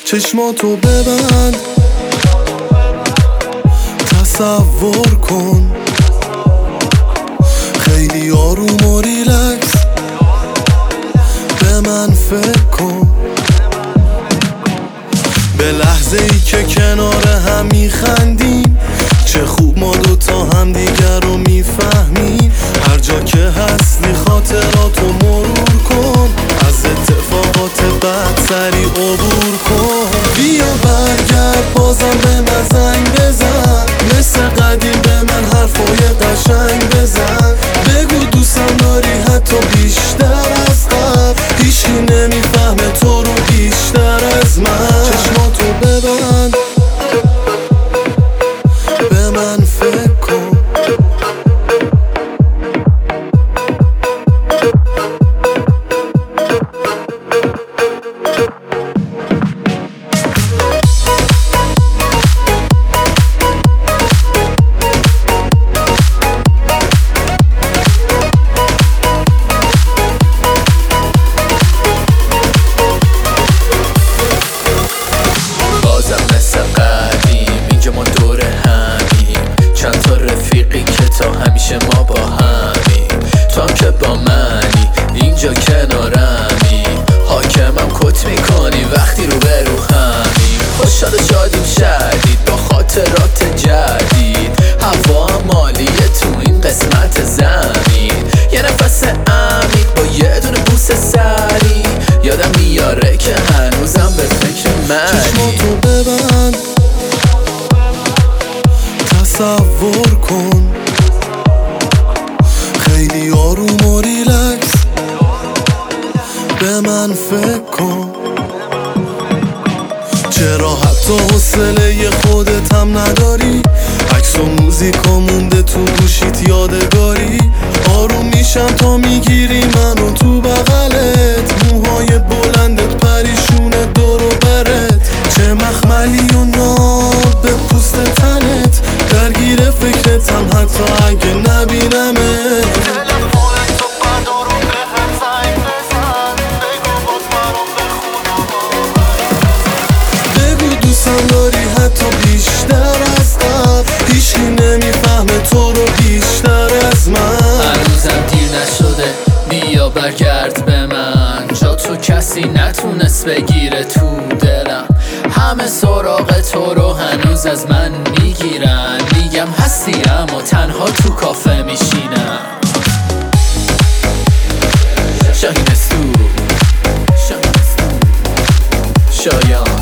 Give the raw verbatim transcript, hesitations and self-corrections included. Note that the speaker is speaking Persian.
چشماتو ببند، تصور کن خیلی آروم و ریلکس، به من فکر کن، به لحظه ای که کنار هم میخندیم، چه خوب ما دوتا هم دیگر رو میفهمیم. هر جا که هستی خاطراتو مرور کن، از اتفاقات بد سریع عبور کن. بیا برگرد بازم به من زنگ بزن، مثل قدیم به من حرفای قشنگ بزن. بگو دوستم داری حتی بیشتر از قبل، هیچی نمیفهمه تو رو بیشتر از من. چشماتو ببند، به من فکر کن، همیشه ما با همیم، تو که با منی اینجا کنارمی، حاکمم کت میکنی وقتی رو به رو همیم. خوشحال و شادیم شدید با خاطرات جدید، هوا مالیه تو این قسمت زمین. یه نفس عمیق با یه دونه بوس سری، یادم میاره که هنوزم به فکر منی. چشماتو ببند، تصور کن خیلی آروم و ریلکس، به من فکر کن. چرا حتی حوصله خودت هم نداری؟ عکس و موزیکا مونده تو گوشیت یادگاری. آروم میشم تا میگیری منو تو بغلت، موهای بلندت پریشونه دور و برت، چه مخملی و ناب به پوست تنت، درگیر فکرتم حتی اگه نبینمت. دوستم داری حتی بیشتر از قبل، هیچی نمیفهمه تو رو بیشتر از من. هنوزم دیر نشده، بیا برگرد به من، جا تو کسی نتونست بگیره تو دلم. همه سراغ تو رو هنوز از من میگیرن، میگم هستی اما تنها تو کافه میشینم. شاهین استو شایان